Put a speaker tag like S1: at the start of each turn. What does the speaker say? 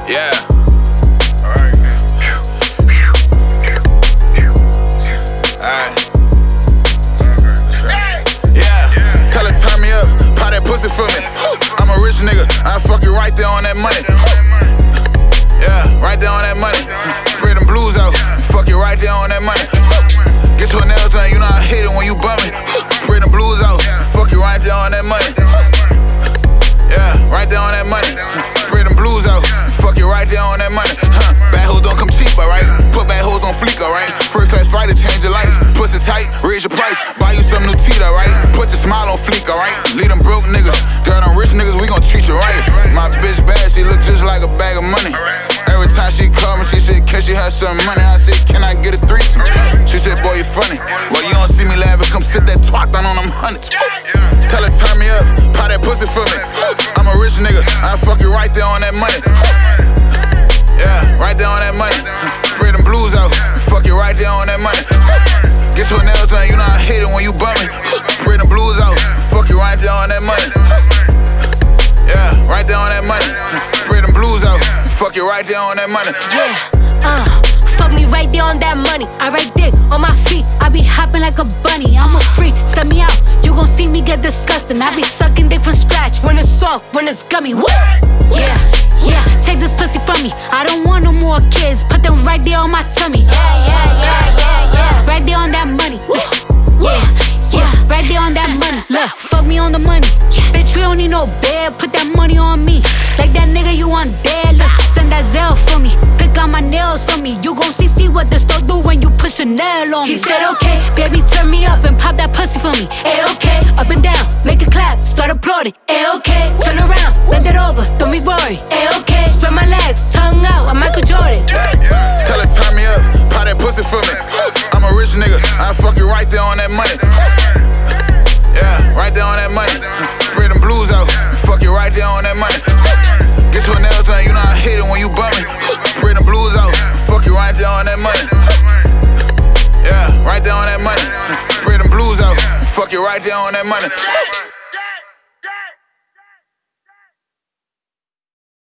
S1: Yeah. Alright. Yeah. Tell her turn me up, pop that pussy for me. I'm a rich nigga, I fuck you right there on that money. Yeah, right there on that money. Spread them blues out, fuck you right there on that money. Get your nails done, you know I hate it when you bum me. Spread them blues out, fuck you right there on that money. Yeah, right there on that money. Spread them blues out, fuck you right there on that money. Bad hoes don't come cheap, alright? Put bad hoes on fleek, alright? First class flight to change your life. Pussy tight, raise your price. Buy you some new teeth, alright? Put your smile on fleek, alright? Leave them broke niggas. Girl, them rich niggas, we gon' treat you right. My bitch bad, she look just like a bag of money. Every time she call me, she said, can she have some money? I said, can I get a threesome? She said, boy, you funny. Well, you don't see me laughing, come sit that twat down on them hundreds. Tell her, turn me up, pop that pussy for me. I'm a rich nigga, I fuck you right there on that money. Yeah, right there on that money. Spread them blues out, fuck you right there on that money. Get your nails done, you know I hate it when you bum me. Spread them blues out, fuck you right there on that money. Yeah, right there on that money. Spread them blues out, fuck you right there on that money.
S2: Yeah, fuck me right there on that money. I ride dick on my feet, I be hopping like a bunny. I'm a freak, set me out, you gon' see me get disgusting. I be sucking dick from scratch, when it's soft, when it's gummy. Woo! Yeah, take this pussy from me. I don't want no more kids, put them right there on my tummy. Yeah, right there on that money. Yeah, right there on that money. Look, fuck me on the money. Bitch, we don't need no bed, put that money on me. Like that nigga you want dead, look, send that Zelle for me. Pick out my nails for me. You gon' see what the store do when you push a nail on me. He said okay, baby turn me up and pop that pussy for me. Okay, up and down, make it clap, start applauding. Okay, turn around, bend it over, don't be boring. Okay, spread my legs, tongue out, I'm Michael Jordan.
S1: Tell her turn me up, pop that pussy for me. I'm a rich nigga, I fuck you right there on that money. Yeah, right there on that money. Spread them blues out, fuck you right there on that money. Get your nails done, you know I hate it when you bum me. Spread them blues out, fuck you right there on that money. Yeah, right there on that money. Spread them blues out, fuck you right there on that money.